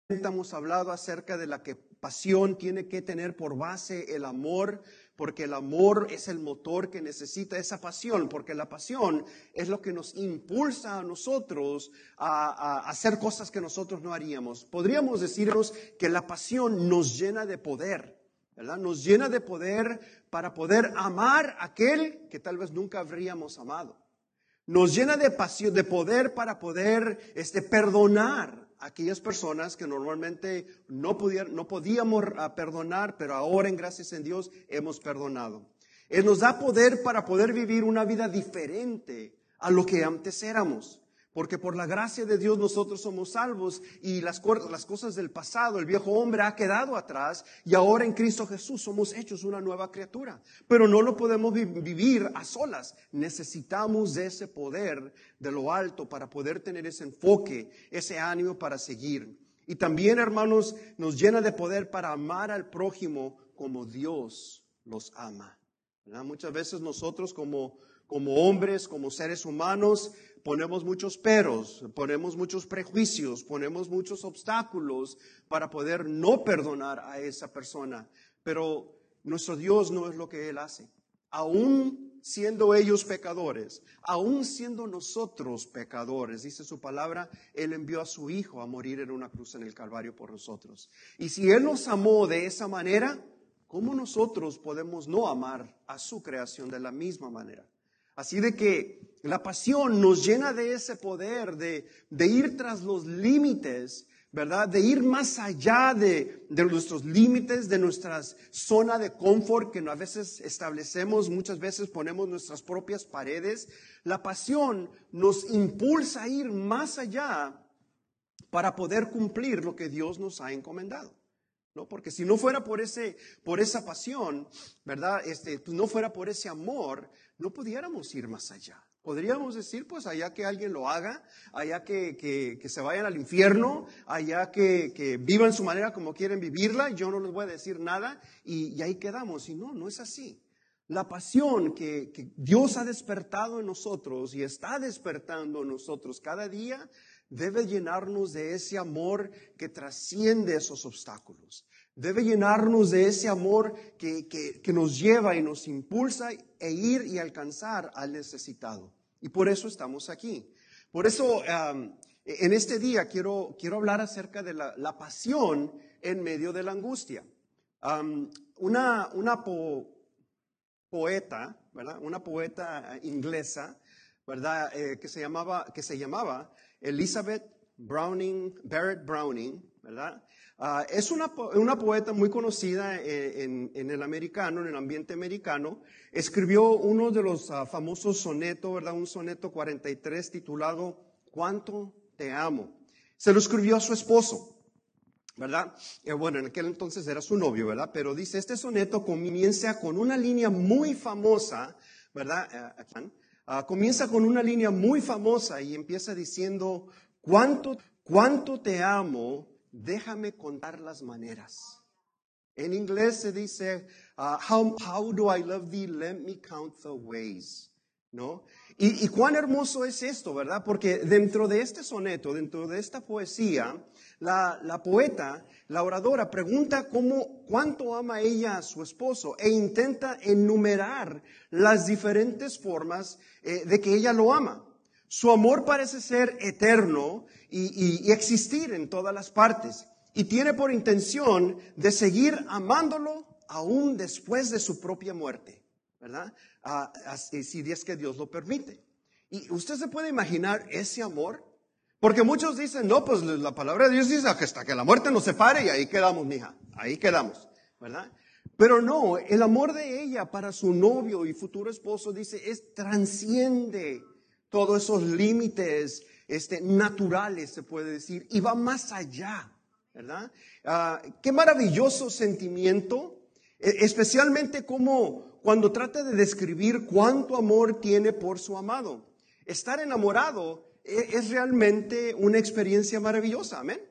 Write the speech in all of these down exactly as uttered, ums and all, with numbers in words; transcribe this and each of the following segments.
Hemos hablado acerca de la que pasión tiene que tener por base el amor, porque el amor es el motor que necesita esa pasión, porque la pasión es lo que nos impulsa a nosotros a, a hacer cosas que nosotros no haríamos. Podríamos decirnos que la pasión nos llena de poder, ¿verdad? Nos llena de poder para poder amar a aquel que tal vez nunca habríamos amado. Nos llena de pasión, de poder para poder este, perdonar a aquellas personas que normalmente no, pudier, no podíamos perdonar, pero ahora en gracias en Dios hemos perdonado. Él nos da poder para poder vivir una vida diferente a lo que antes éramos. Porque por la gracia de Dios nosotros somos salvos y las, las cosas del pasado, el viejo hombre ha quedado atrás y ahora en Cristo Jesús somos hechos una nueva criatura. Pero no lo podemos vi- vivir a solas. Necesitamos de ese poder de lo alto para poder tener ese enfoque, ese ánimo para seguir. Y también, hermanos, nos llena de poder para amar al prójimo como Dios los ama. ¿Verdad? Muchas veces nosotros como, como hombres, como seres humanos, ponemos muchos peros, ponemos muchos prejuicios, ponemos muchos obstáculos para poder no perdonar a esa persona. Pero nuestro Dios no es lo que Él hace. Aún siendo ellos pecadores, aún siendo nosotros pecadores, dice su palabra, Él envió a su Hijo a morir en una cruz en el Calvario por nosotros. Y si Él nos amó de esa manera, ¿cómo nosotros podemos no amar a su creación de la misma manera? Así de que la pasión nos llena de ese poder de, de ir tras los límites, ¿verdad? De ir más allá de, de nuestros límites, de nuestra zona de confort que a veces establecemos, muchas veces ponemos nuestras propias paredes. La pasión nos impulsa a ir más allá para poder cumplir lo que Dios nos ha encomendado. ¿No? Porque si no fuera por ese, por esa pasión, ¿verdad? Este, pues no fuera por ese amor, no pudiéramos ir más allá. Podríamos decir, pues allá que alguien lo haga, allá que, que, que se vayan al infierno, allá que, que vivan su manera como quieren vivirla, yo no les voy a decir nada y, y ahí quedamos. Y no, no es así. La pasión que, que Dios ha despertado en nosotros y está despertando en nosotros cada día debe llenarnos de ese amor que trasciende esos obstáculos. Debe llenarnos de ese amor que, que, que nos lleva y nos impulsa e ir y alcanzar al necesitado. Y por eso estamos aquí. Por eso um, en este día quiero, quiero hablar acerca de la, la pasión en medio de la angustia. Um, una una po, poeta, ¿verdad? Una poeta inglesa, ¿verdad? Eh, que se llamaba, que se llamaba Elizabeth Browning, Barrett Browning, ¿verdad? Uh, es una, una poeta muy conocida en, en, en el americano, en el ambiente americano. Escribió uno de los uh, famosos sonetos, ¿verdad? Un soneto cuarenta y tres titulado ¿Cuánto te amo? Se lo escribió a su esposo, ¿verdad? Eh, bueno, en aquel entonces era su novio, ¿verdad? Pero dice, este soneto comienza con una línea muy famosa, ¿verdad? Uh, uh, comienza con una línea muy famosa y empieza diciendo, ¿cuánto, cuánto te amo? Déjame contar las maneras. En inglés se dice, uh, how, how do I love thee? Let me count the ways. ¿No? Y, y cuán hermoso es esto, ¿verdad? Porque dentro de este soneto, dentro de esta poesía, la, la poeta, la oradora, pregunta cómo, cuánto ama ella a su esposo e intenta enumerar las diferentes formas eh, de que ella lo ama. Su amor parece ser eterno y, y, y existir en todas las partes. Y tiene por intención de seguir amándolo aún después de su propia muerte, ¿verdad? Ah, así, si es que Dios lo permite. Y usted se puede imaginar ese amor. Porque muchos dicen, no, pues la palabra de Dios dice que hasta que la muerte nos separe y ahí quedamos, mija. Ahí quedamos, ¿verdad? Pero no, el amor de ella para su novio y futuro esposo, dice, es transciende todos esos límites este, naturales, se puede decir, y va más allá, ¿verdad? Ah, qué maravilloso sentimiento, especialmente como cuando trata de describir cuánto amor tiene por su amado. Estar enamorado es, es realmente una experiencia maravillosa, amén.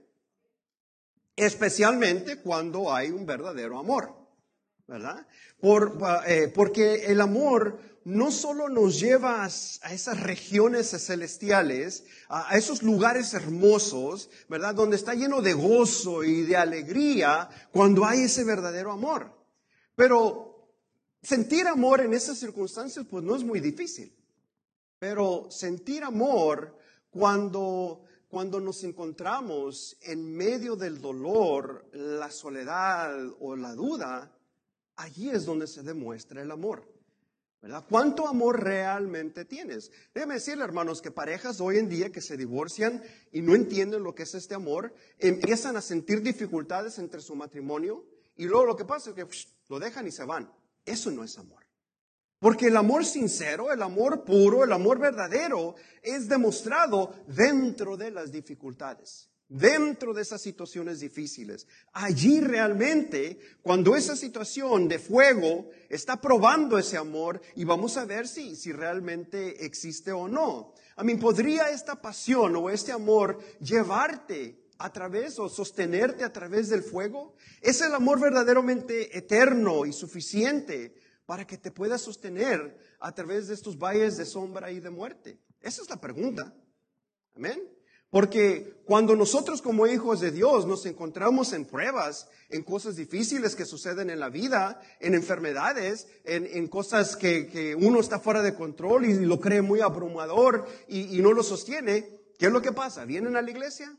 Especialmente cuando hay un verdadero amor, ¿verdad? Por, eh, porque el amor no solo nos lleva a esas regiones celestiales, a esos lugares hermosos, ¿verdad? Donde está lleno de gozo y de alegría cuando hay ese verdadero amor. Pero sentir amor en esas circunstancias pues no es muy difícil. Pero sentir amor cuando, cuando nos encontramos en medio del dolor, la soledad o la duda, allí es donde se demuestra el amor, ¿verdad? ¿Cuánto amor realmente tienes? Déjame decirle, hermanos, que parejas hoy en día que se divorcian y no entienden lo que es este amor, empiezan a sentir dificultades entre su matrimonio y luego lo que pasa es que psh, lo dejan y se van. Eso no es amor. Porque el amor sincero, el amor puro, el amor verdadero es demostrado dentro de las dificultades, dentro de esas situaciones difíciles. Allí realmente, cuando esa situación de fuego está probando ese amor y vamos a ver si, si realmente existe o no. A mí, ¿podría esta pasión o este amor llevarte a través o sostenerte a través del fuego? ¿Es el amor verdaderamente eterno y suficiente para que te puedas sostener a través de estos valles de sombra y de muerte? Esa es la pregunta. Amén. Porque cuando nosotros como hijos de Dios nos encontramos en pruebas, en cosas difíciles que suceden en la vida, en enfermedades, en, en cosas que, que uno está fuera de control y lo cree muy abrumador y, y no lo sostiene, ¿qué es lo que pasa? ¿Vienen a la iglesia?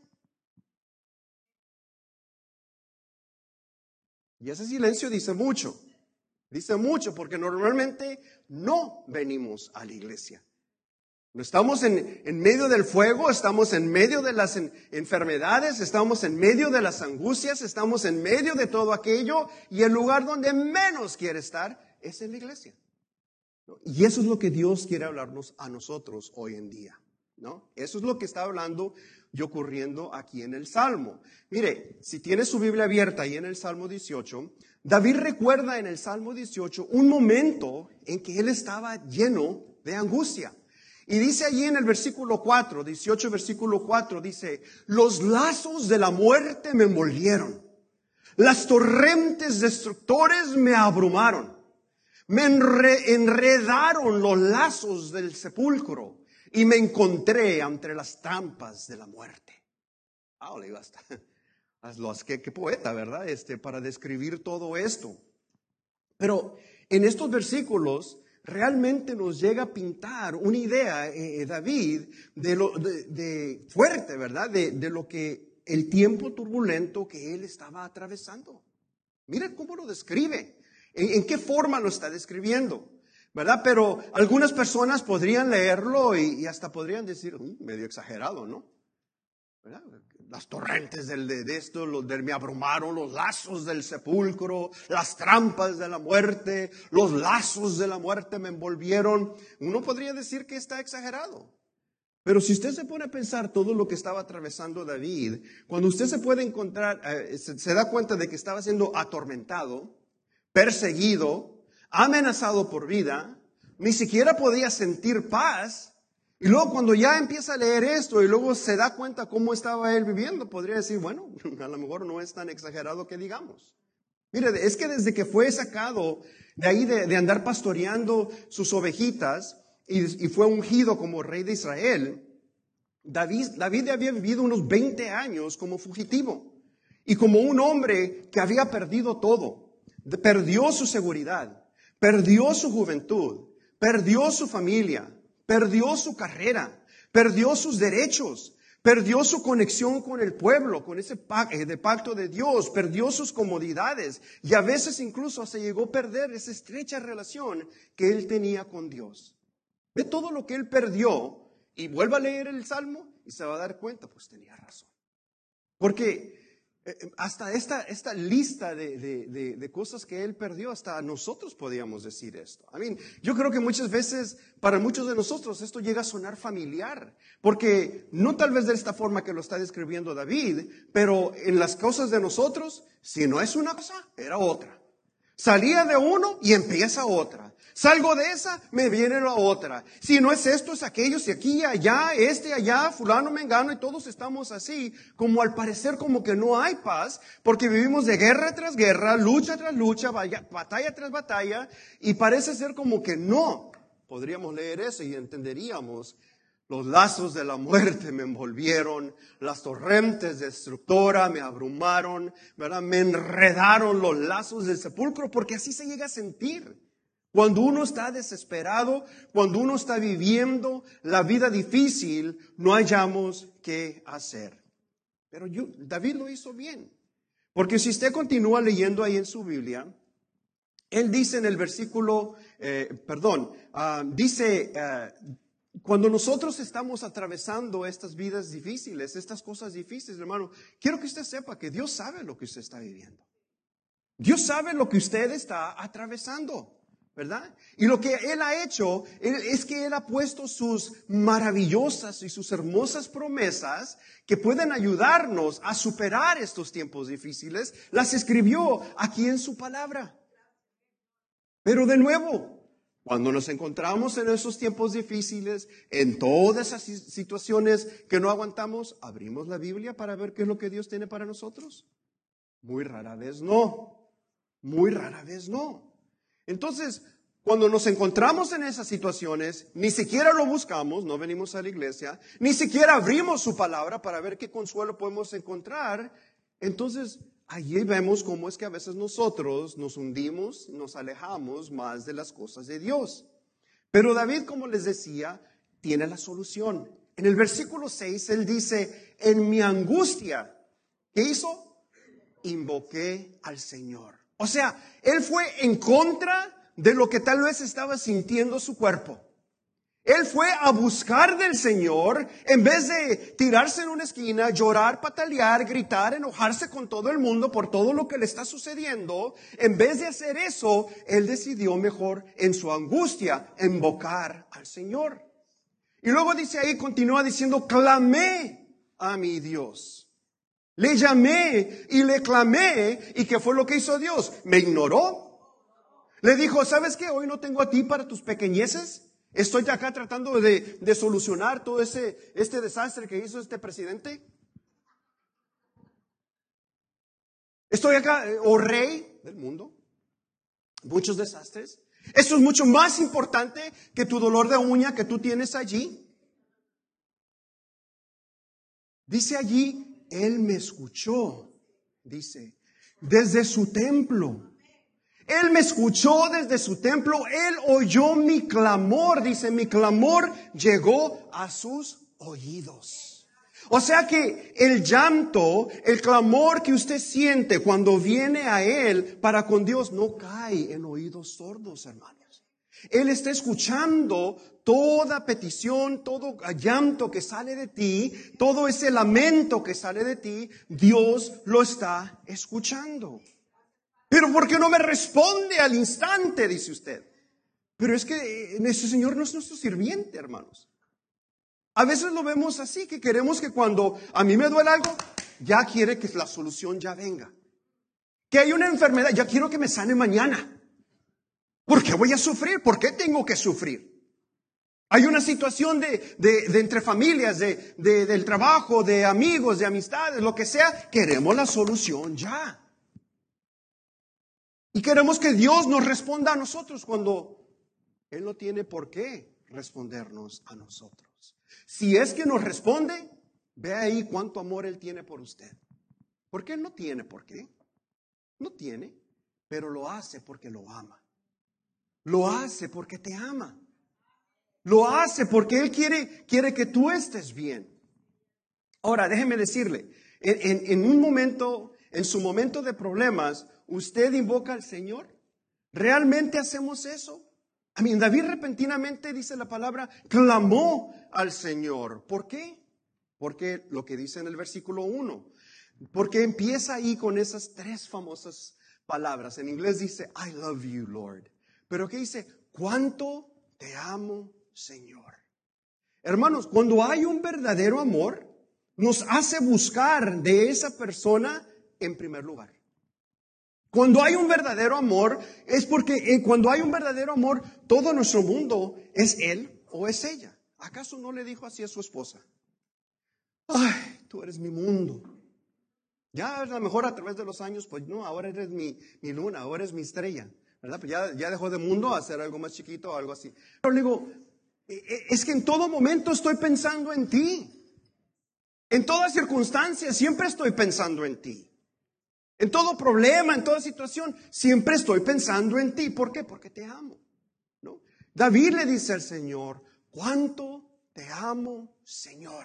Y ese silencio dice mucho. Dice mucho porque normalmente no venimos a la iglesia. No estamos en, en medio del fuego, estamos en medio de las en, enfermedades, estamos en medio de las angustias, estamos en medio de todo aquello y el lugar donde menos quiere estar es en la iglesia. ¿No? Y eso es lo que Dios quiere hablarnos a nosotros hoy en día, ¿no? Eso es lo que está hablando y ocurriendo aquí en el Salmo. Mire, si tiene su Biblia abierta ahí en el Salmo dieciocho, David recuerda en el Salmo dieciocho un momento en que él estaba lleno de angustia. Y dice allí en el versículo cuatro, dieciocho versículo cuatro, dice, los lazos de la muerte me envolvieron, las torrentes destructores me abrumaron, me enre- enredaron los lazos del sepulcro y me encontré entre las trampas de la muerte. Ah, le digo hasta, qué, qué poeta, ¿verdad? Este, para describir todo esto. Pero en estos versículos realmente nos llega a pintar una idea, eh, David, de lo de, de fuerte, ¿verdad? De, de lo que el tiempo turbulento que él estaba atravesando. Mira cómo lo describe, en, en qué forma lo está describiendo, ¿verdad? Pero algunas personas podrían leerlo y, y hasta podrían decir, uh, medio exagerado, ¿no? ¿Verdad? Las torrentes del, de, de esto los, de, me abrumaron, los lazos del sepulcro, las trampas de la muerte, los lazos de la muerte me envolvieron. Uno podría decir que está exagerado. Pero si usted se pone a pensar todo lo que estaba atravesando David, cuando usted se puede encontrar, eh, se, se da cuenta de que estaba siendo atormentado, perseguido, amenazado por vida, ni siquiera podía sentir paz. Y luego cuando ya empieza a leer esto y luego se da cuenta cómo estaba él viviendo, podría decir, bueno, a lo mejor no es tan exagerado que digamos. Mire, es que desde que fue sacado de ahí de, de andar pastoreando sus ovejitas y, y fue ungido como rey de Israel, David, David había vivido unos veinte años como fugitivo y como un hombre que había perdido todo. Perdió su seguridad, perdió su juventud, perdió su familia, perdió su carrera, perdió sus derechos, perdió su conexión con el pueblo, con ese pacto de Dios, perdió sus comodidades y a veces incluso se llegó a perder esa estrecha relación que él tenía con Dios. Ve todo lo que él perdió y vuelva a leer el Salmo y se va a dar cuenta, pues tenía razón. Porque hasta esta, esta lista de, de, de, de cosas que él perdió, hasta nosotros podíamos decir esto. I mean, yo creo que muchas veces, para muchos de nosotros, esto llega a sonar familiar. Porque no tal vez de esta forma que lo está describiendo David, pero en las cosas de nosotros, si no es una cosa, era otra. Salía de uno y empieza otra. Salgo de esa, me viene la otra. Si no es esto, es aquello, si aquí, allá, este, allá, fulano, mengano, y todos estamos así, como al parecer como que no hay paz, porque vivimos de guerra tras guerra, lucha tras lucha, batalla tras batalla, y parece ser como que no podríamos leer eso y entenderíamos. Los lazos de la muerte me envolvieron, las torrentes destructoras me abrumaron, ¿verdad? Me enredaron los lazos del sepulcro, porque así se llega a sentir. Cuando uno está desesperado, cuando uno está viviendo la vida difícil, no hallamos qué hacer. Pero yo, David lo hizo bien, porque si usted continúa leyendo ahí en su Biblia, él dice en el versículo, eh, perdón, uh, dice... Uh, Cuando nosotros estamos atravesando estas vidas difíciles, estas cosas difíciles, hermano, quiero que usted sepa que Dios sabe lo que usted está viviendo. Dios sabe lo que usted está atravesando, ¿verdad? Y lo que Él ha hecho es que Él ha puesto sus maravillosas y sus hermosas promesas que pueden ayudarnos a superar estos tiempos difíciles. Las escribió aquí en su palabra. Pero de nuevo, cuando nos encontramos en esos tiempos difíciles, en todas esas situaciones que no aguantamos, ¿abrimos la Biblia para ver qué es lo que Dios tiene para nosotros? Muy rara vez no. Muy rara vez no. Entonces, cuando nos encontramos en esas situaciones, ni siquiera lo buscamos, no venimos a la iglesia, ni siquiera abrimos su palabra para ver qué consuelo podemos encontrar. Entonces, allí vemos cómo es que a veces nosotros nos hundimos, nos alejamos más de las cosas de Dios. Pero David, como les decía, tiene la solución. En el versículo seis, él dice, en mi angustia, ¿qué hizo? Invoqué al Señor. O sea, él fue en contra de lo que tal vez estaba sintiendo su cuerpo. Él fue a buscar del Señor en vez de tirarse en una esquina, llorar, patalear, gritar, enojarse con todo el mundo por todo lo que le está sucediendo. En vez de hacer eso, él decidió mejor en su angustia invocar al Señor. Y luego dice ahí, continúa diciendo, clamé a mi Dios. Le llamé y le clamé. ¿Y qué fue lo que hizo Dios? ¿Me ignoró? Le dijo, ¿sabes qué? Hoy no tengo a ti para tus pequeñeces. Estoy acá tratando de, de solucionar todo ese este desastre que hizo este presidente. Estoy acá, oh rey del mundo, muchos desastres. Esto es mucho más importante que tu dolor de uña que tú tienes allí. Dice allí, Él me escuchó, dice, desde su templo. Él me escuchó desde su templo, Él oyó mi clamor, dice, mi clamor llegó a sus oídos. O sea que el llanto, el clamor que usted siente cuando viene a Él para con Dios no cae en oídos sordos, hermanos. Él está escuchando toda petición, todo llanto que sale de ti, todo ese lamento que sale de ti, Dios lo está escuchando. Pero ¿por qué no me responde al instante? Dice usted. Pero es que ese Señor no es nuestro sirviente, hermanos. A veces lo vemos así, que queremos que cuando a mí me duele algo, ya quiere que la solución ya venga. Que hay una enfermedad, ya quiero que me sane mañana. ¿Por qué voy a sufrir? ¿Por qué tengo que sufrir? Hay una situación de, de, de entre familias, de, de, del trabajo, de amigos, de amistades, lo que sea. Queremos la solución ya. Y queremos que Dios nos responda a nosotros cuando Él no tiene por qué respondernos a nosotros. Si es que nos responde, ve ahí cuánto amor Él tiene por usted. Porque Él no tiene por qué. No tiene, pero lo hace porque lo ama. Lo hace porque te ama. Lo hace porque Él quiere, quiere que tú estés bien. Ahora, déjeme decirle, en, en, en un momento, en su momento de problemas, ¿usted invoca al Señor? ¿Realmente hacemos eso? A mí, David repentinamente, dice la palabra, clamó al Señor. ¿Por qué? Porque lo que dice en el versículo uno. Porque empieza ahí con esas tres famosas palabras. En inglés dice, I love you, Lord. Pero ¿qué dice? ¿Cuánto te amo, Señor? Hermanos, cuando hay un verdadero amor, nos hace buscar de esa persona en primer lugar. Cuando hay un verdadero amor, es porque eh, cuando hay un verdadero amor, todo nuestro mundo es él o es ella. ¿Acaso no le dijo así a su esposa? Ay, tú eres mi mundo. Ya a lo mejor a través de los años, pues no, ahora eres mi, mi luna, ahora eres mi estrella. ¿verdad? Pues ya, ya dejó de mundo a hacer algo más chiquito o algo así. Pero le digo, es que en todo momento estoy pensando en ti. En todas circunstancias siempre estoy pensando en ti. En todo problema, en toda situación, siempre estoy pensando en ti. ¿Por qué? Porque te amo, ¿no? David le dice al Señor, ¿cuánto te amo, Señor?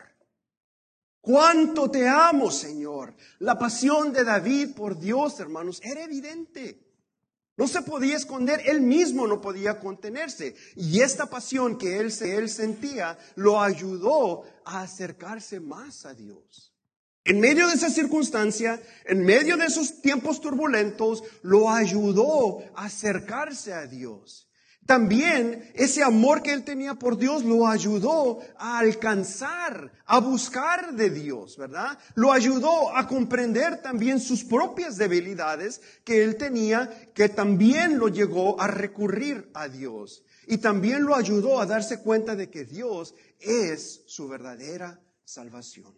¿Cuánto te amo, Señor? La pasión de David por Dios, hermanos, era evidente. No se podía esconder, él mismo no podía contenerse. Y esta pasión que él, él sentía lo ayudó a acercarse más a Dios. En medio de esa circunstancia, en medio de esos tiempos turbulentos, lo ayudó a acercarse a Dios. También ese amor que él tenía por Dios lo ayudó a alcanzar, a buscar de Dios, ¿verdad? Lo ayudó a comprender también sus propias debilidades que él tenía, que también lo llegó a recurrir a Dios. Y también lo ayudó a darse cuenta de que Dios es su verdadera salvación.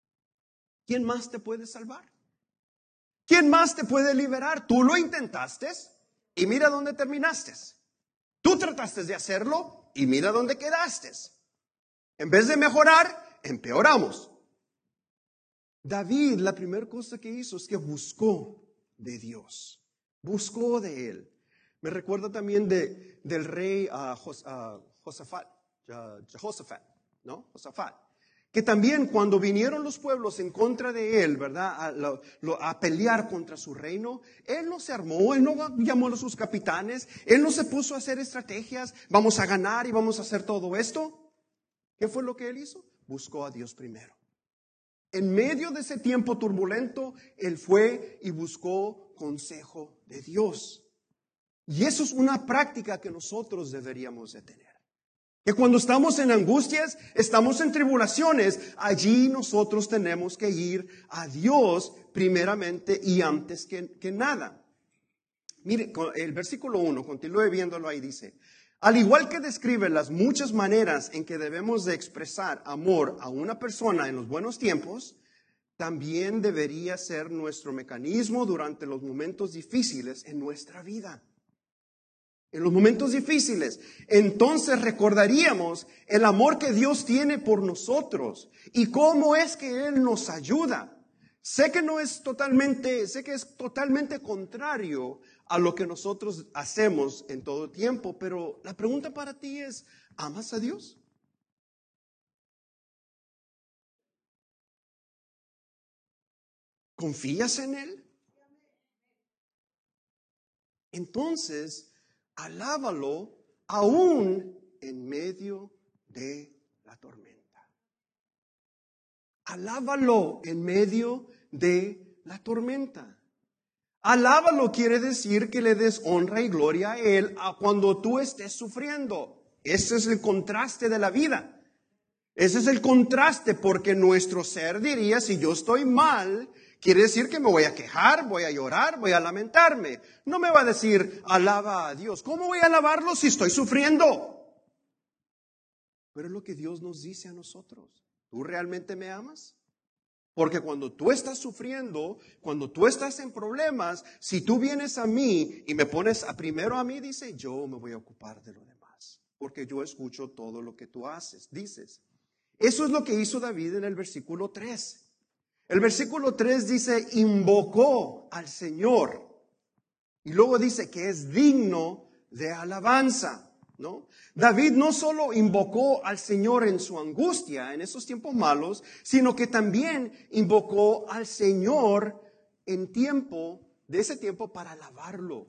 ¿Quién más te puede salvar? ¿Quién más te puede liberar? Tú lo intentaste y mira dónde terminaste. Tú trataste de hacerlo y mira dónde quedaste. En vez de mejorar, empeoramos. David, la primera cosa que hizo es que buscó de Dios. Buscó de Él. Me recuerda también de, del rey uh, Jos, uh, Josafat, uh, Jehoshaphat, ¿no? Josafat. Que también cuando vinieron los pueblos en contra de él, ¿verdad? A, lo, lo, a pelear contra su reino, él no se armó, él no llamó a sus capitanes, él no se puso a hacer estrategias, vamos a ganar y vamos a hacer todo esto. ¿Qué fue lo que él hizo? Buscó a Dios primero. En medio de ese tiempo turbulento, él fue y buscó consejo de Dios. Y eso es una práctica que nosotros deberíamos de tener. Que cuando estamos en angustias, estamos en tribulaciones, allí nosotros tenemos que ir a Dios primeramente y antes que, que nada. Mire, el versículo uno, continúe viéndolo ahí, dice, al igual que describe las muchas maneras en que debemos de expresar amor a una persona en los buenos tiempos, también debería ser nuestro mecanismo durante los momentos difíciles en nuestra vida. En los momentos difíciles, entonces recordaríamos el amor que Dios tiene por nosotros y cómo es que Él nos ayuda. Sé que no es totalmente, sé que es totalmente contrario a lo que nosotros hacemos en todo tiempo, pero la pregunta para ti es, ¿amas a Dios? ¿Confías en Él? Entonces, alábalo aún en medio de la tormenta. Alábalo en medio de la tormenta. Alábalo quiere decir que le des honra y gloria a Él a cuando tú estés sufriendo. Ese es el contraste de la vida. Ese es el contraste, porque nuestro ser diría, si yo estoy mal, quiere decir que me voy a quejar, voy a llorar, voy a lamentarme. No me va a decir, alaba a Dios. ¿Cómo voy a alabarlo si estoy sufriendo? Pero es lo que Dios nos dice a nosotros. ¿Tú realmente me amas? Porque cuando tú estás sufriendo, cuando tú estás en problemas, si tú vienes a mí y me pones a primero a mí, dice, yo me voy a ocupar de lo demás. Porque yo escucho todo lo que tú haces, dices. Eso es lo que hizo David en el versículo tres. El versículo tres dice, invocó al Señor. Y luego dice que es digno de alabanza, ¿no? David no solo invocó al Señor en su angustia, en esos tiempos malos, sino que también invocó al Señor en tiempo, de ese tiempo para alabarlo.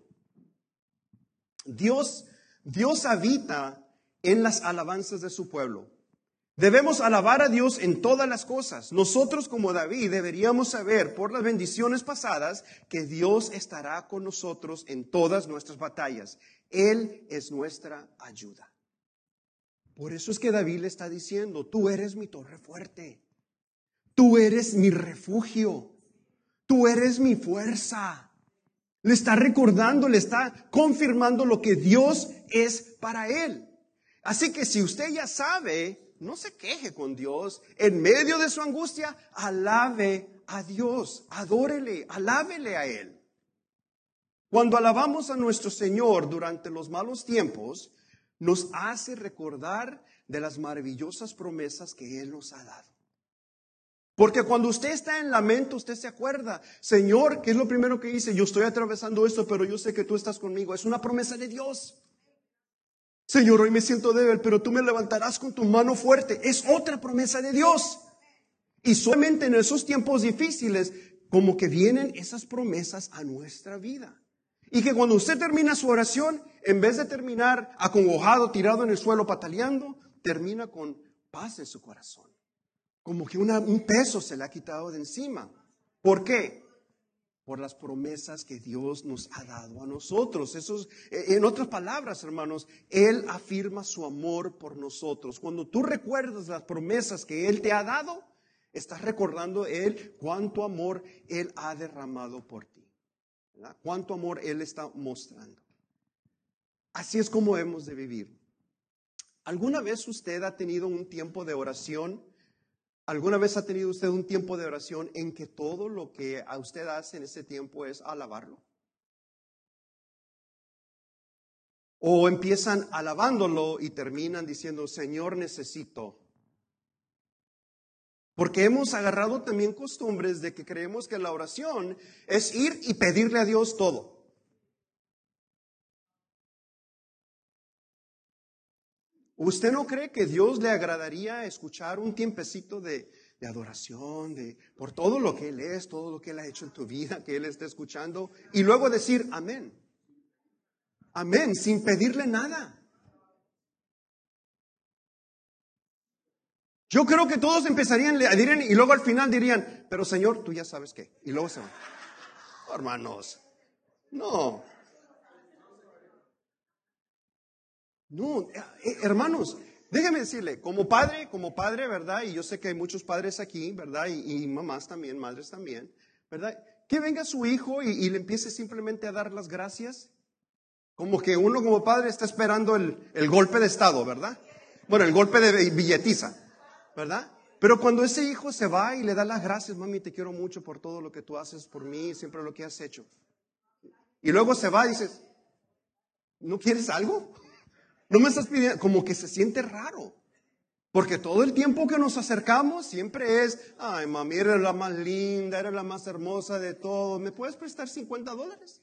Dios, Dios habita en las alabanzas de su pueblo. Debemos alabar a Dios en todas las cosas. Nosotros como David deberíamos saber por las bendiciones pasadas que Dios estará con nosotros en todas nuestras batallas. Él es nuestra ayuda. Por eso es que David le está diciendo, tú eres mi torre fuerte. Tú eres mi refugio. Tú eres mi fuerza. Le está recordando, le está confirmando lo que Dios es para él. Así que si usted ya sabe, no se queje con Dios. En medio de su angustia, alabe a Dios. Adórele, alábele a Él. Cuando alabamos a nuestro Señor durante los malos tiempos, nos hace recordar de las maravillosas promesas que Él nos ha dado. Porque cuando usted está en lamento, usted se acuerda, Señor, ¿qué es lo primero que dice? Yo estoy atravesando esto, pero yo sé que tú estás conmigo. Es una promesa de Dios. Señor, hoy me siento débil, pero tú me levantarás con tu mano fuerte. Es otra promesa de Dios. Y solamente en esos tiempos difíciles, como que vienen esas promesas a nuestra vida. Y que cuando usted termina su oración, en vez de terminar acongojado, tirado en el suelo, pataleando, termina con paz en su corazón. Como que una, un peso se le ha quitado de encima. ¿Por qué? Por las promesas que Dios nos ha dado a nosotros. Eso es, en otras palabras, hermanos, Él afirma su amor por nosotros. Cuando tú recuerdas las promesas que Él te ha dado, estás recordando Él cuánto amor Él ha derramado por ti. ¿Verdad? Cuánto amor Él está mostrando. Así es como hemos de vivir. ¿Alguna vez usted ha tenido un tiempo de oración? ¿Alguna vez ha tenido usted un tiempo de oración en que todo lo que a usted hace en ese tiempo es alabarlo? O empiezan alabándolo y terminan diciendo, Señor, necesito. Porque hemos agarrado también costumbres de que creemos que la oración es ir y pedirle a Dios todo. ¿Usted no cree que Dios le agradaría escuchar un tiempecito de, de adoración, de, por todo lo que Él es, todo lo que Él ha hecho en tu vida, que Él está escuchando, y luego decir amén? Amén, sin pedirle nada. Yo creo que todos empezarían a decir, y luego al final dirían, pero Señor, tú ya sabes qué. Y luego se van. Oh, hermanos, no. No, eh, hermanos, déjeme decirle, como padre, como padre, ¿verdad? Y yo sé que hay muchos padres aquí, ¿verdad? Y, y mamás también, madres también, ¿verdad? Que venga su hijo y, y le empiece simplemente a dar las gracias. Como que uno como padre está esperando el, el golpe de estado, ¿verdad? Bueno, el golpe de billetiza, ¿verdad? Pero cuando ese hijo se va y le da las gracias, mami, te quiero mucho por todo lo que tú haces por mí, siempre lo que has hecho. Y luego se va y dices, ¿no quieres algo? No me estás pidiendo, como que se siente raro. Porque todo el tiempo que nos acercamos siempre es, ay mami, eres la más linda, eres la más hermosa de todo. ¿Me puedes prestar cincuenta dólares?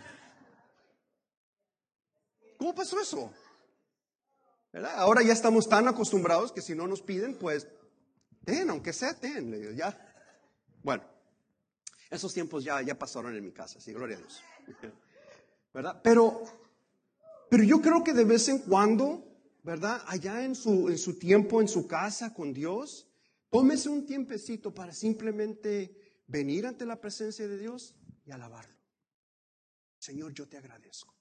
¿Cómo pasó eso? ¿Verdad? Ahora ya estamos tan acostumbrados que si no nos piden, pues, ten, aunque sea, ten. Le digo, ya. Bueno, esos tiempos ya, ya pasaron en mi casa, sí, gloria a Dios. ¿Verdad? Pero... Pero yo creo que de vez en cuando, ¿verdad? Allá en su, en su tiempo, en su casa con Dios, tómese un tiempecito para simplemente venir ante la presencia de Dios y alabarlo. Señor, yo te agradezco.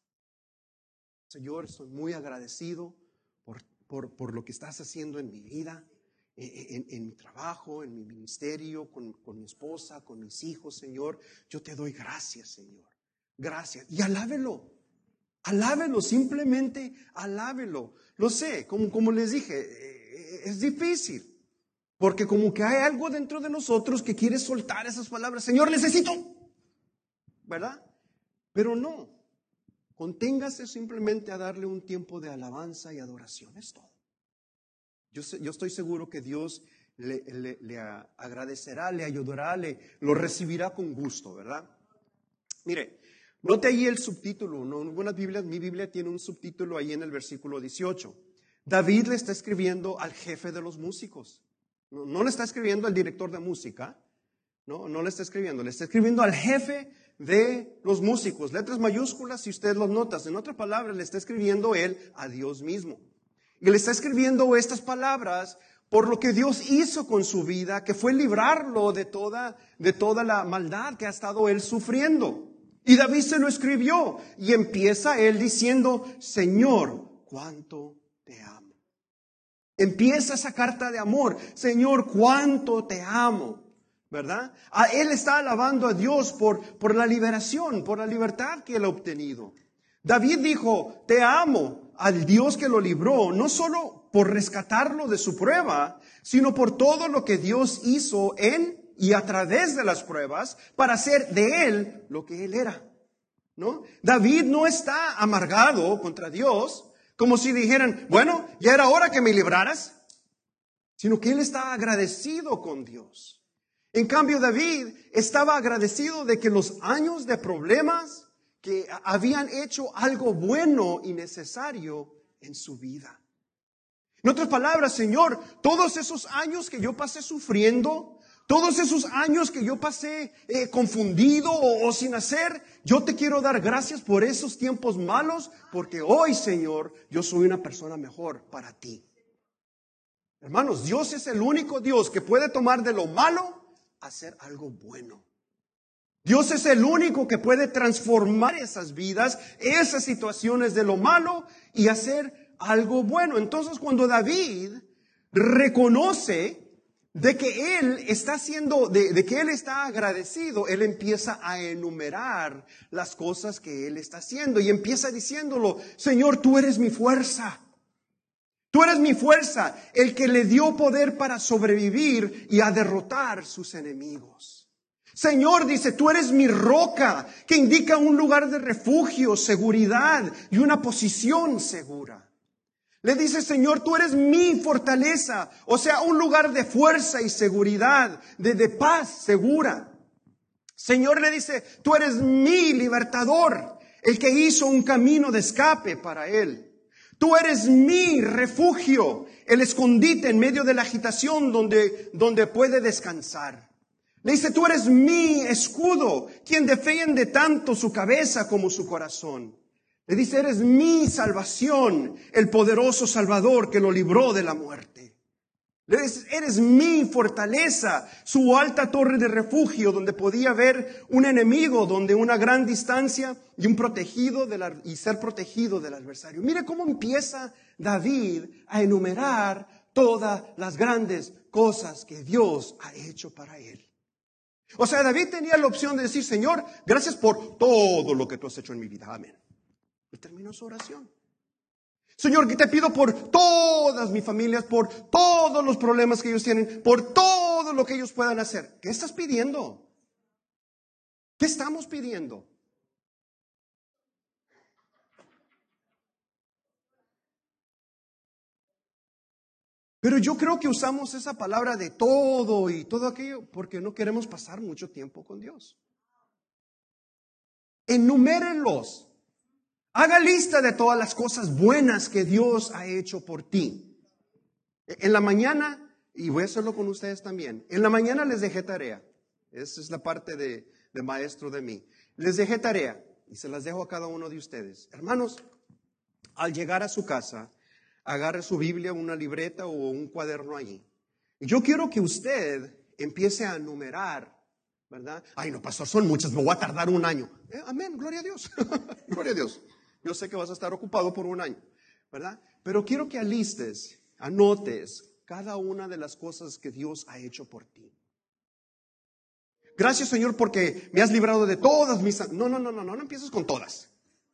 Señor, estoy muy agradecido por, por, por lo que estás haciendo en mi vida, en, en, en mi trabajo, en mi ministerio, con, con mi esposa, con mis hijos, Señor. Yo te doy gracias, Señor. Gracias. Y alábelo. Alábelo, simplemente alábelo. Lo sé, como, como les dije, es difícil. Porque como que hay algo dentro de nosotros que quiere soltar esas palabras. Señor, necesito. ¿Verdad? Pero no. Conténgase simplemente a darle un tiempo de alabanza y adoración. Es todo. Yo, yo estoy seguro que Dios le, le, le agradecerá, le ayudará, le, lo recibirá con gusto, ¿verdad? Mire. Note ahí el subtítulo, ¿no? En algunas Biblias, mi Biblia tiene un subtítulo ahí en el versículo dieciocho. David le está escribiendo al jefe de los músicos. No, no le está escribiendo al director de música, no, no le está escribiendo, le está escribiendo al jefe de los músicos. Letras mayúsculas, si usted los nota. En otras palabras, le está escribiendo él a Dios mismo. Y le está escribiendo estas palabras por lo que Dios hizo con su vida, que fue librarlo de toda, de toda la maldad que ha estado él sufriendo. Y David se lo escribió y empieza él diciendo, Señor, cuánto te amo. Empieza esa carta de amor, Señor, cuánto te amo, ¿verdad? A él está alabando a Dios por, por la liberación, por la libertad que él ha obtenido. David dijo, te amo al Dios que lo libró, no solo por rescatarlo de su prueba, sino por todo lo que Dios hizo en y a través de las pruebas para hacer de él lo que él era. ¿no? David no está amargado contra Dios, como si dijeran, bueno, ya era hora que me libraras, sino que él está agradecido con Dios. En cambio, David estaba agradecido de que los años de problemas que habían hecho algo bueno y necesario en su vida. En otras palabras, Señor, todos esos años que yo pasé sufriendo, todos esos años que yo pasé eh, confundido o, o sin hacer, yo te quiero dar gracias por esos tiempos malos, porque hoy, Señor, yo soy una persona mejor para ti. Hermanos, Dios es el único Dios que puede tomar de lo malo hacer algo bueno. Dios es el único que puede transformar esas vidas, esas situaciones de lo malo y hacer algo bueno. Entonces, cuando David reconoce de que él está haciendo, de, de que él está agradecido, él empieza a enumerar las cosas que él está haciendo y empieza diciéndolo, Señor, tú eres mi fuerza. Tú eres mi fuerza, el que le dio poder para sobrevivir y a derrotar sus enemigos. Señor, dice, tú eres mi roca, que indica un lugar de refugio, seguridad y una posición segura. Le dice, Señor, tú eres mi fortaleza, o sea, un lugar de fuerza y seguridad, de, de paz segura. Señor, le dice, tú eres mi libertador, el que hizo un camino de escape para él. Tú eres mi refugio, el escondite en medio de la agitación donde, donde puede descansar. Le dice, tú eres mi escudo, quien defiende tanto su cabeza como su corazón. Le dice, eres mi salvación, el poderoso Salvador que lo libró de la muerte. Le dice, eres mi fortaleza, su alta torre de refugio donde podía ver un enemigo, donde una gran distancia y un protegido de la, y ser protegido del adversario. Mire cómo empieza David a enumerar todas las grandes cosas que Dios ha hecho para él. O sea, David tenía la opción de decir, Señor, gracias por todo lo que tú has hecho en mi vida. Amén. Y terminó su oración. Señor, que te pido por todas mis familias, por todos los problemas que ellos tienen, por todo lo que ellos puedan hacer. ¿Qué estás pidiendo? ¿Qué estamos pidiendo? Pero yo creo que usamos esa palabra de todo y todo aquello porque no queremos pasar mucho tiempo con Dios. Enumérenlos. Haga lista de todas las cosas buenas que Dios ha hecho por ti. En la mañana, y voy a hacerlo con ustedes también, en la mañana les dejé tarea. Esa es la parte de, de maestro de mí. Les dejé tarea y se las dejo a cada uno de ustedes. Hermanos, al llegar a su casa, agarre su Biblia, una libreta o un cuaderno allí. Y yo quiero que usted empiece a enumerar, ¿verdad? Ay, no, pastor, son muchas, me voy a tardar un año. Eh, amén, gloria a Dios. Gloria a Dios. Yo sé que vas a estar ocupado por un año, ¿verdad? Pero quiero que alistes, anotes cada una de las cosas que Dios ha hecho por ti. Gracias, Señor, porque me has librado de todas mis... No, no, no, no, no, no empieces con todas.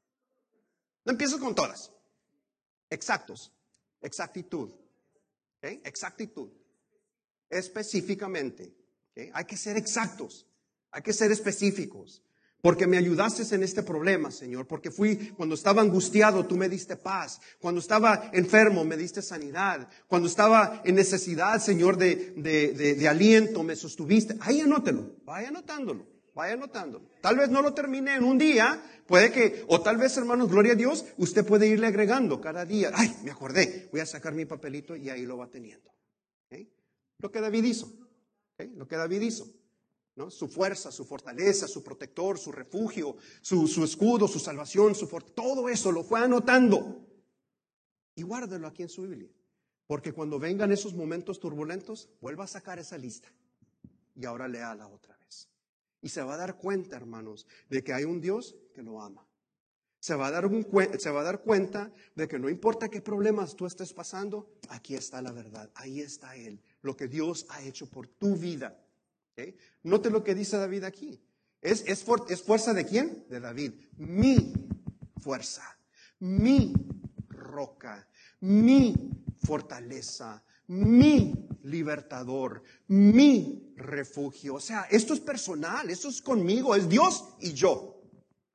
No empieces con todas. Exactos, exactitud, ¿okay? Exactitud, específicamente, ¿okay? Hay que ser exactos, hay que ser específicos. Porque me ayudaste en este problema, Señor. Porque fui, cuando estaba angustiado, tú me diste paz. Cuando estaba enfermo, me diste sanidad. Cuando estaba en necesidad, Señor, de, de, de, de aliento, me sostuviste. Ahí anótelo, vaya anotándolo, vaya anotándolo. Tal vez no lo termine en un día, puede que, o tal vez, hermanos, gloria a Dios, usted puede irle agregando cada día. Ay, me acordé, voy a sacar mi papelito y ahí lo va teniendo. ¿Okay? Lo que David hizo, ¿okay? Lo que David hizo. ¿No? Su fuerza, su fortaleza, su protector, su refugio, su, su escudo, su salvación, su for- todo eso lo fue anotando. Y guárdelo aquí en su Biblia. Porque cuando vengan esos momentos turbulentos, vuelva a sacar esa lista. Y ahora léala otra vez. Y se va a dar cuenta, hermanos, de que hay un Dios que lo ama. Se va a dar, un, se va a dar cuenta de que no importa qué problemas tú estés pasando, aquí está la verdad, ahí está Él. Lo que Dios ha hecho por tu vida. ¿Okay? Note lo que dice David aquí. ¿Es, es, for, ¿Es fuerza de quién? De David. Mi fuerza, mi roca, mi fortaleza, mi libertador, mi refugio. O sea, esto es personal, esto es conmigo, es Dios y yo.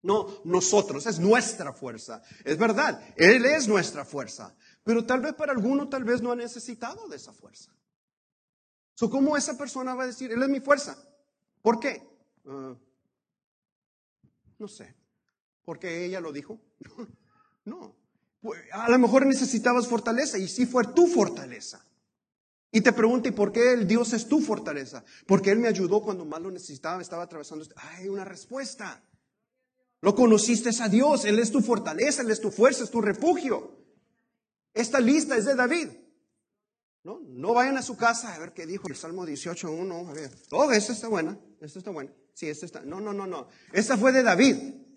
No, nosotros, es nuestra fuerza. Es verdad, Él es nuestra fuerza. Pero tal vez para alguno, tal vez no ha necesitado de esa fuerza. So, ¿cómo esa persona va a decir, Él es mi fuerza? ¿Por qué? Uh, no sé. ¿Porque ella lo dijo? No. A lo mejor necesitabas fortaleza y sí fue tu fortaleza. Y te pregunta, ¿y por qué el Dios es tu fortaleza? Porque Él me ayudó cuando más lo necesitaba, estaba atravesando. Hay una respuesta. Lo conociste a Dios, Él es tu fortaleza, Él es tu fuerza, es tu refugio. Esta lista es de David. No, no vayan a su casa a ver qué dijo el Salmo dieciocho uno. A ver, oh, esta está buena, esta está buena. Sí, esta está. No, no, no, no. Esta fue de David.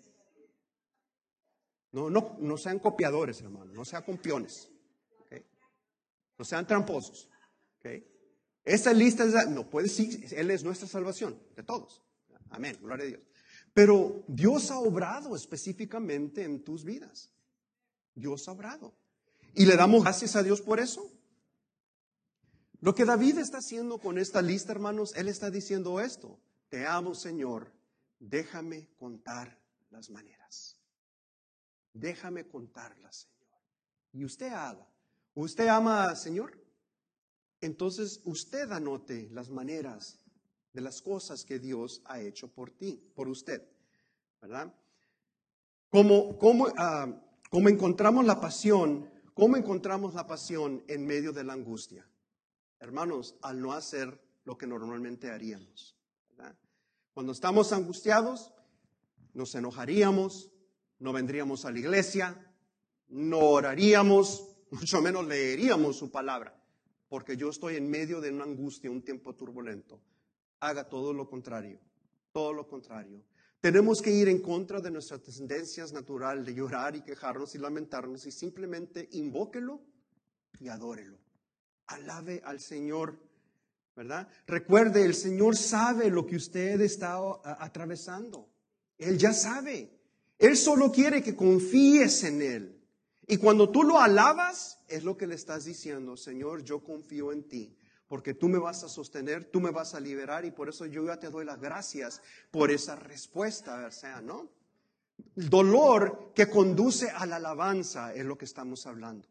No, no, no sean copiadores, hermano, no sean compiones. ¿Okay? No sean tramposos. ¿Okay? Esta lista es de, no puede sí, Él es nuestra salvación de todos. Amén, gloria a Dios. Pero Dios ha obrado específicamente en tus vidas. Dios ha obrado. Y le damos gracias a Dios por eso. Lo que David está haciendo con esta lista, hermanos, él está diciendo esto. Te amo, Señor, déjame contar las maneras. Déjame contarlas, Señor. Y usted haga. ¿Usted ama al Señor? Entonces usted anote las maneras de las cosas que Dios ha hecho por ti, por usted, ¿verdad? Como, como, uh, como encontramos la pasión, ¿cómo encontramos la pasión en medio de la angustia? Hermanos, al no hacer lo que normalmente haríamos, ¿verdad? Cuando estamos angustiados, nos enojaríamos, no vendríamos a la iglesia, no oraríamos, mucho menos leeríamos su palabra, porque yo estoy en medio de una angustia, un tiempo turbulento. Haga todo lo contrario, todo lo contrario. Tenemos que ir en contra de nuestras tendencias naturales de llorar y quejarnos y lamentarnos y simplemente invóquelo y adórelo. Alabe al Señor, ¿verdad? Recuerde, el Señor sabe lo que usted está atravesando. Él ya sabe. Él solo quiere que confíes en Él. Y cuando tú lo alabas, es lo que le estás diciendo, Señor, yo confío en ti. Porque tú me vas a sostener, tú me vas a liberar y por eso yo ya te doy las gracias por esa respuesta, o sea, ¿no? El dolor que conduce a la alabanza es lo que estamos hablando.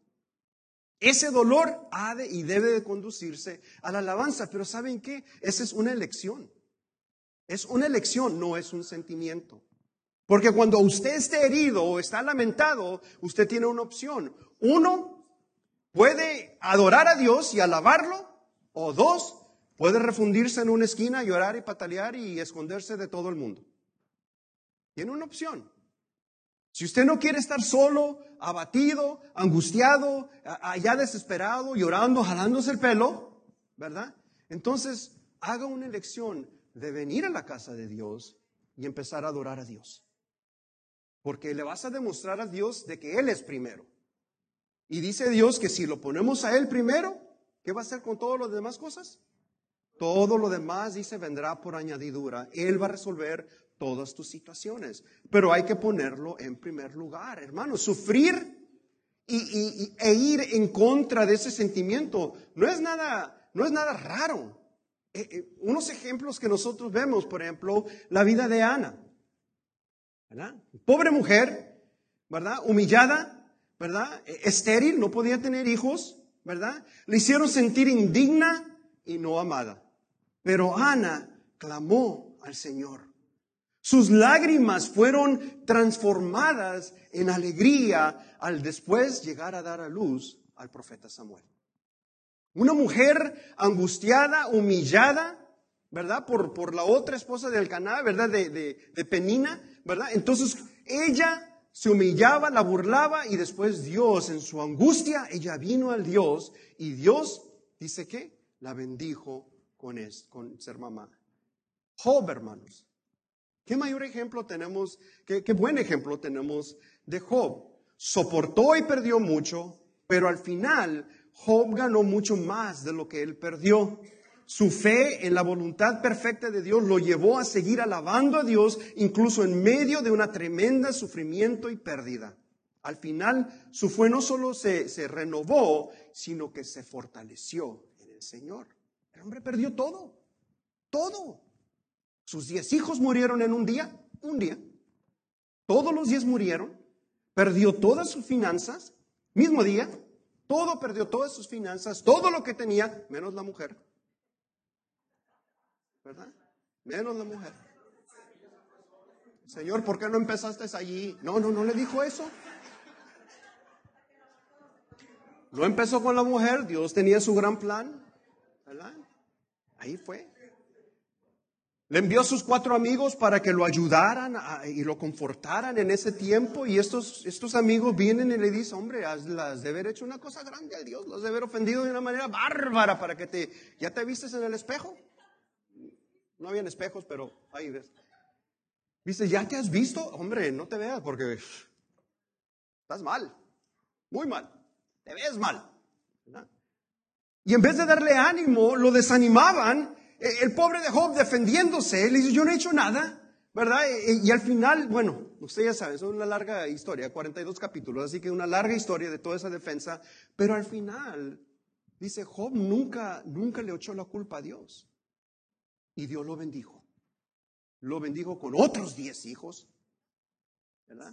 Ese dolor ha de y debe de conducirse a la alabanza, pero ¿saben qué? Esa es una elección. Es una elección, no es un sentimiento. Porque cuando usted esté herido o está lamentado, usted tiene una opción. Uno, puede adorar a Dios y alabarlo. O dos, puede refundirse en una esquina, llorar y patalear y esconderse de todo el mundo. Tiene una opción. Si usted no quiere estar solo, abatido, angustiado, allá desesperado, llorando, jalándose el pelo, ¿verdad? Entonces, haga una elección de venir a la casa de Dios y empezar a adorar a Dios. Porque le vas a demostrar a Dios de que Él es primero. Y dice Dios que si lo ponemos a Él primero, ¿qué va a hacer con todas las demás cosas? Todo lo demás, dice, vendrá por añadidura. Él va a resolver todas tus situaciones. Pero hay que ponerlo en primer lugar, hermanos. Sufrir y, y, e ir en contra de ese sentimiento no es nada, no es nada raro. Eh, eh, unos ejemplos que nosotros vemos, por ejemplo, la vida de Ana, ¿verdad? Pobre mujer, ¿verdad? Humillada, ¿verdad? Eh, estéril, no podía tener hijos, ¿verdad? Le hicieron sentir indigna y no amada. Pero Ana clamó al Señor. Sus lágrimas fueron transformadas en alegría al después llegar a dar a luz al profeta Samuel. Una mujer angustiada, humillada, ¿verdad? Por, por la otra esposa de Elcaná, ¿verdad? De, de, de Penina, ¿verdad? Entonces ella se humillaba, la burlaba y después Dios en su angustia, ella vino al Dios y Dios, dice que, la bendijo con, es, con ser mamá. Job, hermanos. ¿Qué mayor ejemplo tenemos, qué, qué buen ejemplo tenemos de Job? Soportó y perdió mucho, pero al final Job ganó mucho más de lo que él perdió. Su fe en la voluntad perfecta de Dios lo llevó a seguir alabando a Dios, incluso en medio de una tremenda sufrimiento y pérdida. Al final, su fe no solo se, se renovó, sino que se fortaleció en el Señor. El hombre perdió todo, todo. Sus diez hijos murieron en un día, un día. Todos los diez murieron, perdió todas sus finanzas, mismo día, todo perdió todas sus finanzas, todo lo que tenía, menos la mujer. ¿Verdad? Menos la mujer. Señor, ¿por qué no empezaste allí? No, no, no le dijo eso. No empezó con la mujer, Dios tenía su gran plan, ¿verdad? Ahí fue. Le envió a sus cuatro amigos para que lo ayudaran a, y lo confortaran en ese tiempo. Y estos, estos amigos vienen y le dicen, hombre, has, has de haber hecho una cosa grande al Dios, los de haber ofendido de una manera bárbara para que te... ¿Ya te vistes en el espejo? No habían espejos, pero ahí ves. Dice, ¿ya te has visto? Hombre, no te veas porque estás mal, muy mal, te ves mal, ¿verdad? Y en vez de darle ánimo, lo desanimaban. El pobre de Job defendiéndose, le dice, yo no he hecho nada, ¿verdad? Y, y al final, bueno, ustedes ya saben, es una larga historia, cuarenta y dos capítulos, así que una larga historia de toda esa defensa, pero al final, dice, Job nunca, nunca le echó la culpa a Dios. Y Dios lo bendijo. Lo bendijo con otros diez hijos, ¿verdad?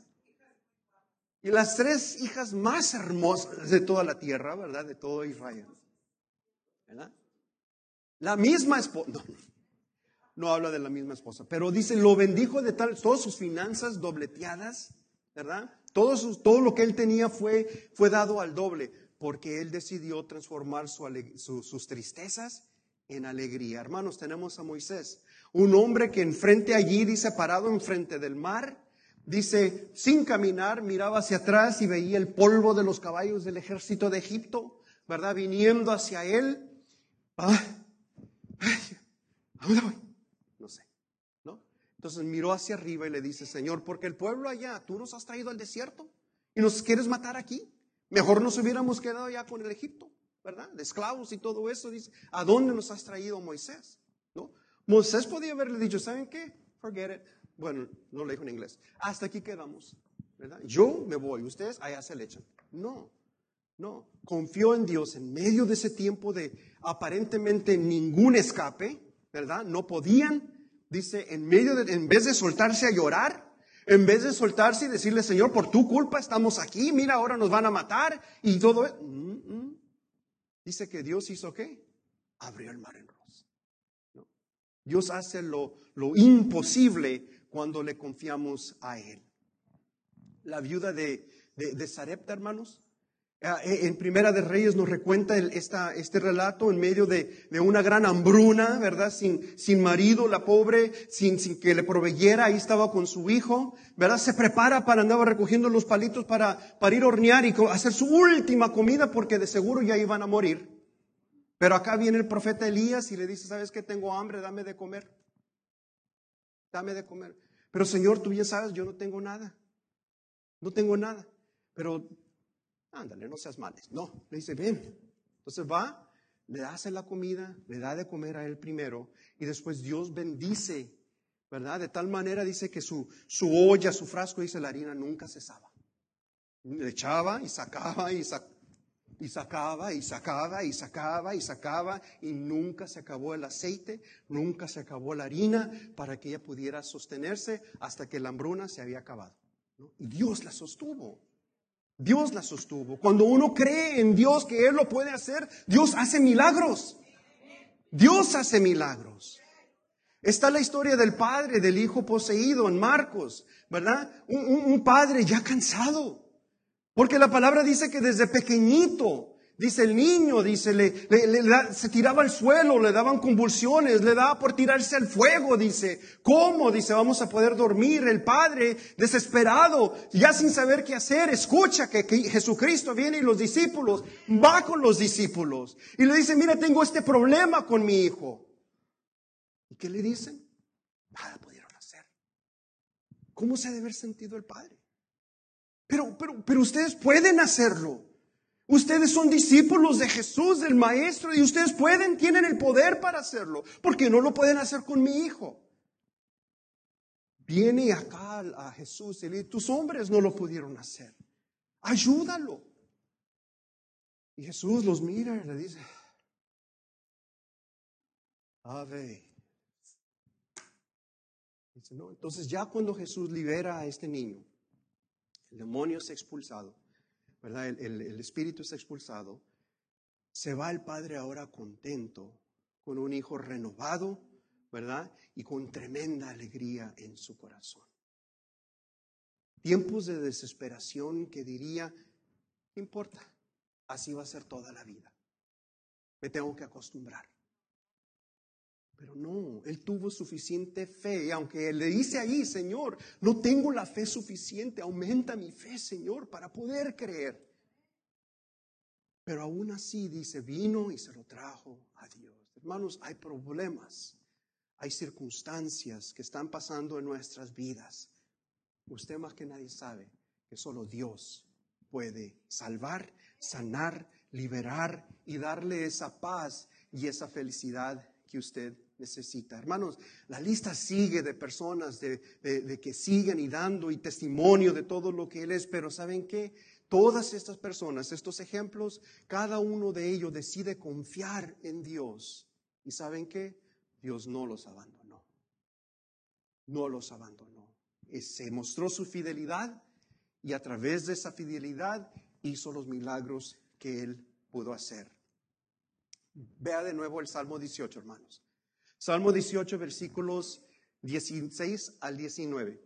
Y las tres hijas más hermosas de toda la tierra, ¿verdad? De todo Israel, ¿verdad? La misma esposa, no, no habla de la misma esposa, pero dice, lo bendijo de tal, todas sus finanzas dobleteadas, ¿verdad? Todo, su, todo lo que él tenía fue, fue dado al doble, porque él decidió transformar su, su, sus tristezas en alegría. Hermanos, tenemos a Moisés, un hombre que enfrente allí, dice, parado enfrente del mar, dice, sin caminar, miraba hacia atrás y veía el polvo de los caballos del ejército de Egipto, ¿verdad? Viniendo hacia él. Ah, ay, ¿a dónde voy? No sé, ¿no? Entonces miró hacia arriba y le dice, Señor, porque el pueblo allá, tú nos has traído al desierto y nos quieres matar aquí. Mejor nos hubiéramos quedado ya con el Egipto, ¿verdad? De esclavos y todo eso. Dice, ¿a dónde nos has traído, Moisés? ¿No? Moisés podía haberle dicho, ¿saben qué? Forget it. Bueno, no lo dijo en inglés. Hasta aquí quedamos, ¿verdad? Yo me voy, ustedes allá se le echan. No. No, confió en Dios en medio de ese tiempo de aparentemente ningún escape, ¿verdad? No podían, dice, en medio de, en vez de soltarse a llorar, en vez de soltarse y decirle, Señor, por tu culpa estamos aquí, mira, ahora nos van a matar y todo eso. Mm, mm. Dice que Dios hizo ¿qué? Abrió el mar en rosa. ¿No? Dios hace lo, lo imposible cuando le confiamos a Él. La viuda de, de, de Sarepta, hermanos, en Primera de Reyes nos recuenta el, esta, este relato en medio de, de una gran hambruna, ¿verdad? Sin, sin marido, la pobre, sin, sin que le proveyera, ahí estaba con su hijo, ¿verdad? Se prepara para andar recogiendo los palitos para, para ir a hornear y hacer su última comida porque de seguro ya iban a morir. Pero acá viene el profeta Elías y le dice, ¿sabes qué? Tengo hambre, dame de comer. Dame de comer. Pero Señor, tú bien sabes, yo no tengo nada. No tengo nada. Pero ándale, no seas males. No, le dice, ven. Entonces va, le hace la comida, le da de comer a él primero y después Dios bendice, ¿verdad? De tal manera dice que su, su olla, su frasco, dice la harina nunca cesaba. Le echaba y sacaba y, sac, y sacaba y sacaba y sacaba y sacaba y nunca se acabó el aceite, nunca se acabó la harina para que ella pudiera sostenerse hasta que la hambruna se había acabado, ¿no? Y Dios la sostuvo. Dios la sostuvo. Cuando uno cree en Dios que Él lo puede hacer, Dios hace milagros. Dios hace milagros. Está la historia del padre, del hijo poseído en Marcos, ¿verdad? Un, un, un padre ya cansado. Porque la palabra dice que desde pequeñito, dice el niño, dice, le, le, le, le, se tiraba al suelo, le daban convulsiones, le daba por tirarse al fuego, dice. ¿Cómo? Dice, vamos a poder dormir. El padre, desesperado, ya sin saber qué hacer, escucha que, que Jesucristo viene y los discípulos, va con los discípulos. Y le dice, mira, tengo este problema con mi hijo. ¿Y qué le dicen? Nada pudieron hacer. ¿Cómo se ha de haber sentido el padre? Pero, pero, pero ustedes pueden hacerlo. Ustedes son discípulos de Jesús, del Maestro, y ustedes pueden, tienen el poder para hacerlo. ¿Por qué no lo pueden hacer con mi hijo? Viene acá a Jesús y le dice, tus hombres no lo pudieron hacer. Ayúdalo. Y Jesús los mira y le dice, Ave. Dice, no. Entonces ya cuando Jesús libera a este niño, el demonio es expulsado, ¿verdad? El, el, el espíritu es expulsado. Se va el padre ahora contento, con un hijo renovado, ¿verdad? Y con tremenda alegría en su corazón. Tiempos de desesperación que diría, ¿qué importa? Así va a ser toda la vida. Me tengo que acostumbrar. Pero no, él tuvo suficiente fe. Y aunque él le dice ahí, Señor, no tengo la fe suficiente, aumenta mi fe, Señor, para poder creer. Pero aún así dice, vino y se lo trajo a Dios. Hermanos, hay problemas, hay circunstancias que están pasando en nuestras vidas. Usted más que nadie sabe que solo Dios puede salvar, sanar, liberar y darle esa paz y esa felicidad que usted necesita. Hermanos, la lista sigue de personas de, de, de que siguen y dando y testimonio de todo lo que Él es, pero ¿saben qué? Todas estas personas, estos ejemplos, cada uno de ellos decide confiar en Dios. ¿Y saben qué? Dios no los abandonó. No los abandonó. Se mostró su fidelidad y a través de esa fidelidad hizo los milagros que Él pudo hacer. Vea de nuevo el Salmo dieciocho, hermanos. Salmo dieciocho, versículos dieciséis al diecinueve.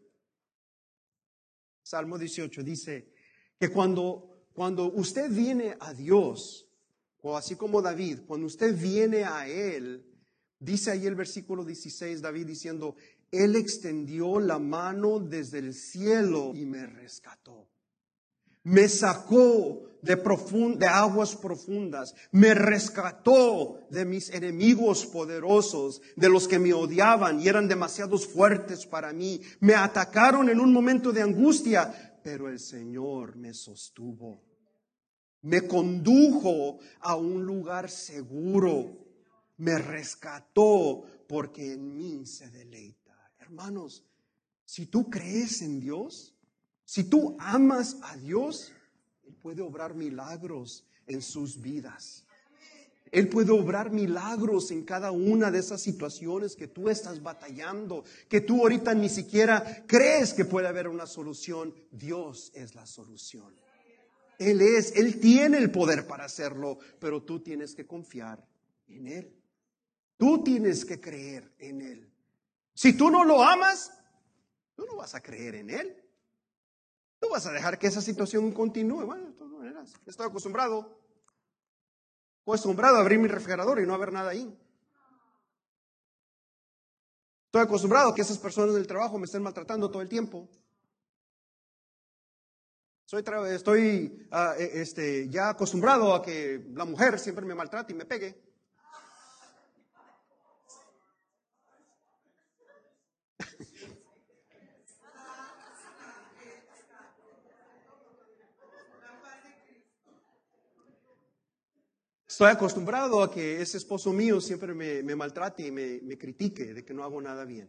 Salmo dieciocho dice que cuando, cuando usted viene a Dios, o así como David, cuando usted viene a Él, dice ahí el versículo dieciséis, David diciendo, Él extendió la mano desde el cielo y me rescató. Me sacó de, profund- de aguas profundas, me rescató de mis enemigos poderosos, de los que me odiaban y eran demasiados fuertes para mí. Me atacaron en un momento de angustia, pero el Señor me sostuvo. Me condujo a un lugar seguro. Me rescató porque en mí se deleita. Hermanos, si tú crees en Dios, si tú amas a Dios, Él puede obrar milagros en sus vidas. Él puede obrar milagros en cada una de esas situaciones que tú estás batallando, que tú ahorita ni siquiera crees que puede haber una solución. Dios es la solución. Él es, Él tiene el poder para hacerlo, pero tú tienes que confiar en Él. Tú tienes que creer en Él. Si tú no lo amas, tú no vas a creer en Él. Tú vas a dejar que esa situación continúe. Bueno, de todas maneras, estoy acostumbrado. Acostumbrado a abrir mi refrigerador y no haber nada ahí. Estoy acostumbrado a que esas personas del trabajo me estén maltratando todo el tiempo. Soy tra- estoy uh, este, ya acostumbrado a que la mujer siempre me maltrate y me pegue. Estoy acostumbrado a que ese esposo mío siempre me, me maltrate y me, me critique de que no hago nada bien.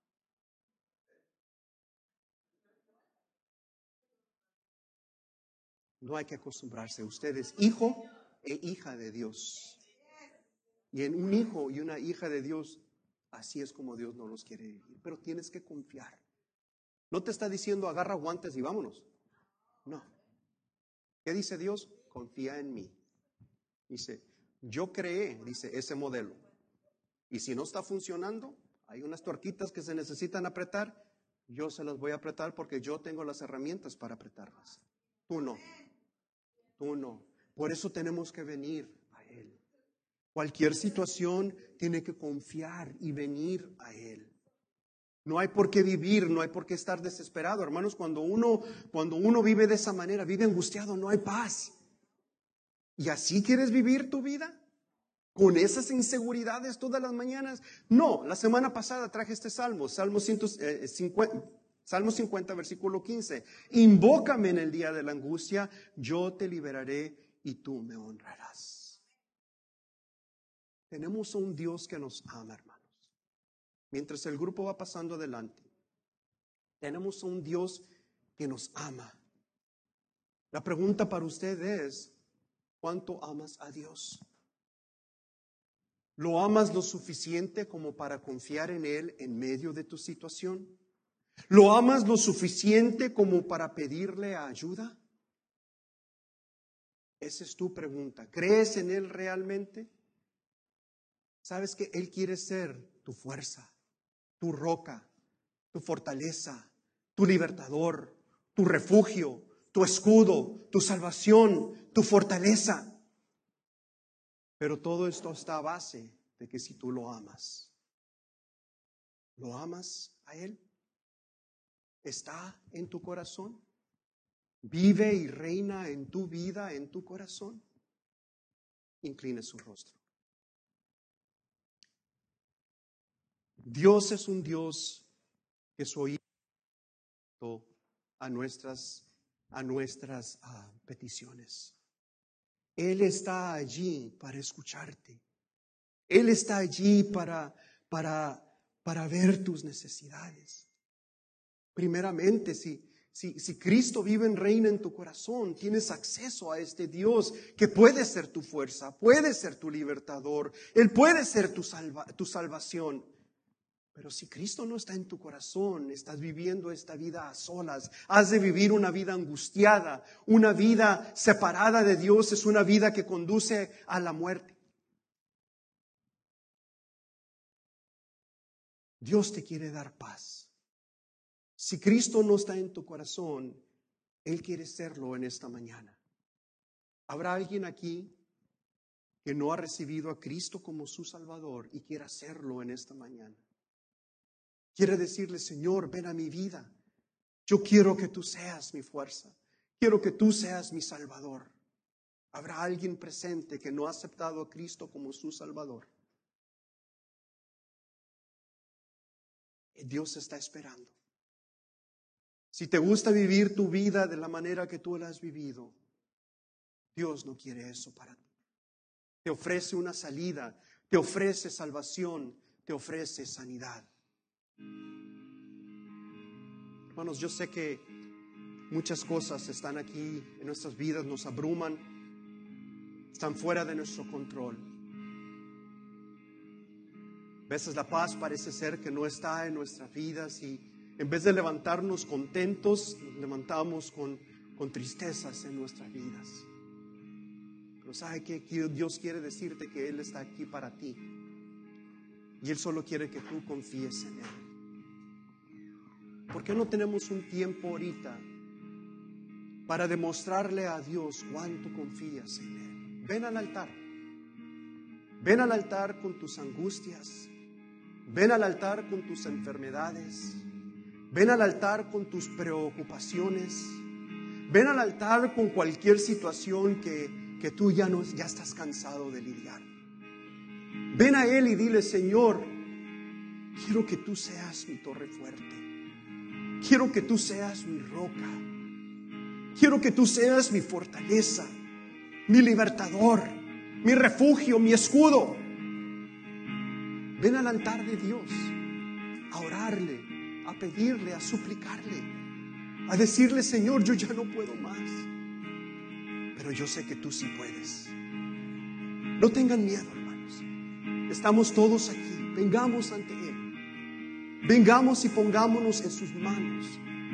No hay que acostumbrarse. Usted es hijo e hija de Dios. Y en un hijo y una hija de Dios, así es como Dios no los quiere vivir. Pero tienes que confiar. No te está diciendo agarra guantes y vámonos. No. ¿Qué dice Dios? Confía en mí. Dice, yo creé, dice, ese modelo. Y si no está funcionando, hay unas tuerquitas que se necesitan apretar, yo se las voy a apretar porque yo tengo las herramientas para apretarlas. Tú no. Tú no. Por eso tenemos que venir a Él. Cualquier situación tiene que confiar y venir a Él. No hay por qué vivir, no hay por qué estar desesperado. Hermanos, cuando uno, cuando uno vive de esa manera, vive angustiado, no hay paz. ¿Y así quieres vivir tu vida? ¿Con esas inseguridades todas las mañanas? No, la semana pasada traje este salmo, Salmo, ciento cincuenta, Salmo cincuenta, versículo quince. Invócame en el día de la angustia, yo te liberaré y tú me honrarás. Tenemos a un Dios que nos ama, hermanos. Mientras el grupo va pasando adelante, tenemos a un Dios que nos ama. La pregunta para usted es, ¿cuánto amas a Dios? ¿Lo amas lo suficiente como para confiar en Él en medio de tu situación? ¿Lo amas lo suficiente como para pedirle ayuda? Esa es tu pregunta. ¿Crees en Él realmente? Sabes que Él quiere ser tu fuerza, tu roca, tu fortaleza, tu libertador, tu refugio, tu escudo, tu salvación, tu fortaleza. Pero todo esto está a base de que si tú lo amas, ¿lo amas a Él? ¿Está en tu corazón? ¿Vive y reina en tu vida, en tu corazón? Incline su rostro. Dios es un Dios que su oído a nuestras, a nuestras uh, peticiones. Él está allí para escucharte. Él está allí para, para, para ver tus necesidades. Primeramente, si, si, si Cristo vive en reina en tu corazón, tienes acceso a este Dios que puede ser tu fuerza, puede ser tu libertador, Él puede ser tu, salva, tu salvación. Pero si Cristo no está en tu corazón, estás viviendo esta vida a solas, has de vivir una vida angustiada, una vida separada de Dios, es una vida que conduce a la muerte. Dios te quiere dar paz. Si Cristo no está en tu corazón, Él quiere serlo en esta mañana. ¿Habrá alguien aquí que no ha recibido a Cristo como su Salvador y quiera hacerlo en esta mañana? Quiere decirle, Señor, ven a mi vida. Yo quiero que tú seas mi fuerza. Quiero que tú seas mi Salvador. ¿Habrá alguien presente que no ha aceptado a Cristo como su Salvador? Dios está esperando. Si te gusta vivir tu vida de la manera que tú la has vivido, Dios no quiere eso para ti. Te ofrece una salida, te ofrece salvación, te ofrece sanidad. Hermanos, yo sé que muchas cosas están aquí en nuestras vidas, nos abruman, están fuera de nuestro control. A veces la paz parece ser que no está en nuestras vidas y en vez de levantarnos contentos, nos levantamos con, con tristezas en nuestras vidas. Pero sabe que Dios quiere decirte que Él está aquí para ti y Él solo quiere que tú confíes en Él. ¿Por qué no tenemos un tiempo ahorita para demostrarle a Dios cuánto confías en Él? Ven al altar. Ven al altar con tus angustias. Ven al altar con tus enfermedades. Ven al altar con tus preocupaciones. Ven al altar con cualquier situación que, que tú ya, no, ya estás cansado de lidiar. Ven a Él y dile, Señor, quiero que tú seas mi torre fuerte. Quiero que tú seas mi roca. Quiero que tú seas mi fortaleza, mi libertador, mi refugio, mi escudo. Ven al altar de Dios a orarle, a pedirle, a suplicarle, a decirle, Señor, yo ya no puedo más, pero yo sé que tú sí puedes. No tengan miedo, hermanos. Estamos todos aquí. Vengamos ante Él. Vengamos y pongámonos en sus manos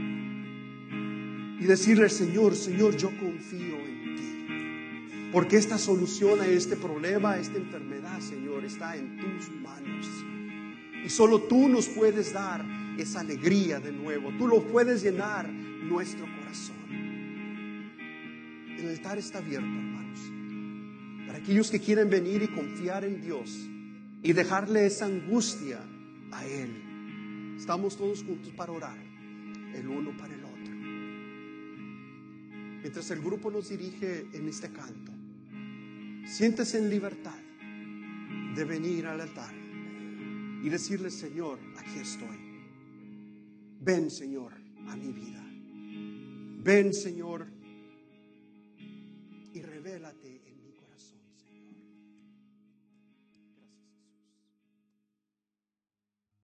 y decirle al Señor, Señor, yo confío en ti, porque esta solución a este problema, a esta enfermedad, Señor, está en tus manos. Y solo tú nos puedes dar esa alegría de nuevo. Tú lo puedes llenar nuestro corazón. El altar está abierto, hermanos, para aquellos que quieren venir y confiar en Dios y dejarle esa angustia a Él. Estamos todos juntos para orar, el uno para el otro. Mientras el grupo nos dirige en este canto, siéntese en libertad de venir al altar y decirle, Señor, aquí estoy. Ven, Señor, a mi vida. Ven, Señor, y revélate en mí.